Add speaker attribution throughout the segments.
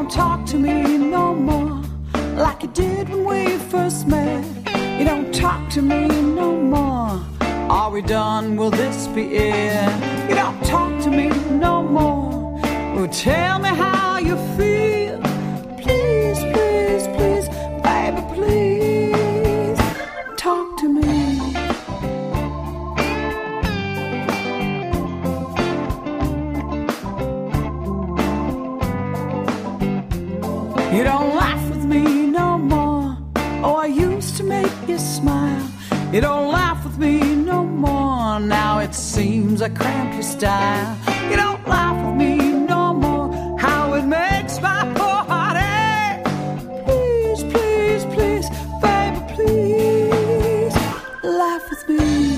Speaker 1: talk to me no more like you did when we first met. You don't talk to me no more. Are we done? Will this be it? You don't talk to me no more. Well, tell me how you feel. Please, please, please, baby, please talk to me. You don't laugh with me no more. Oh, I used to make you smile. You don't laugh with me no more. Now it seems I cramp your style. You don't laugh with me no more. How it makes my poor heart ache. Please, please, please, baby, please laugh with me.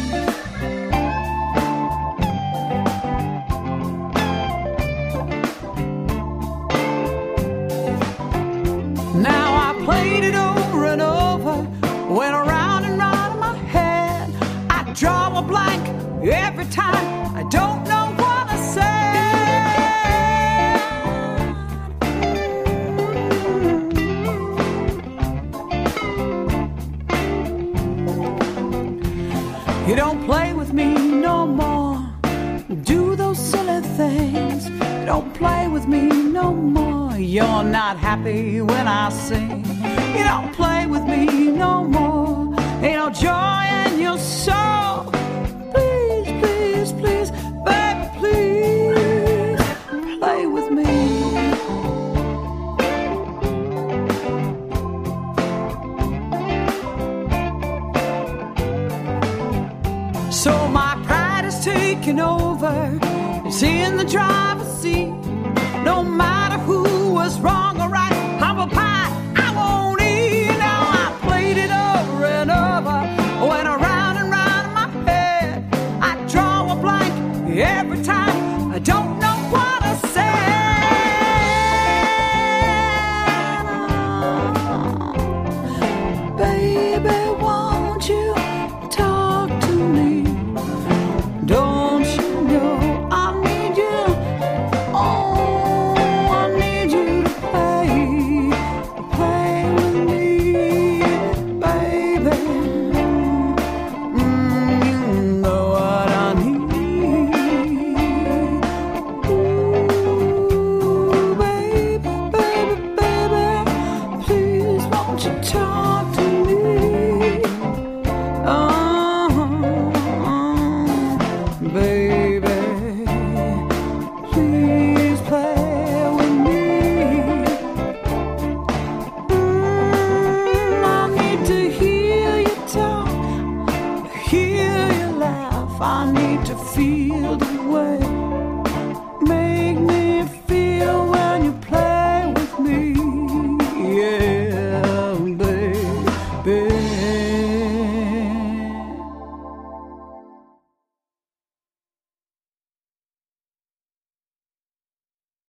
Speaker 1: Now I played it over and over, went around and round in my head. I draw a blank every time. I don't know what I said. You don't play with me no more. Do those silly things. You don't play with me no more. You're not happy when I sing. You don't play with me no more. Ain't no joy in your soul. Please, please, please, baby, please play with me. So my pride is taking over. It's in the driver's seat. No matter who was wrong or right, I'm a pie I won't eat. Now I played it over and over, went around and round in my head. I draw a blank every time. I don't know what I said. Baby, won't you talk to me? Don't you know I need you? Oh, I need you to play with me, baby. You know what I need. Ooh, baby, baby, baby, please won't you talk to me? Baby, please play with me. I need to hear you talk, hear you laugh. I need to feel the way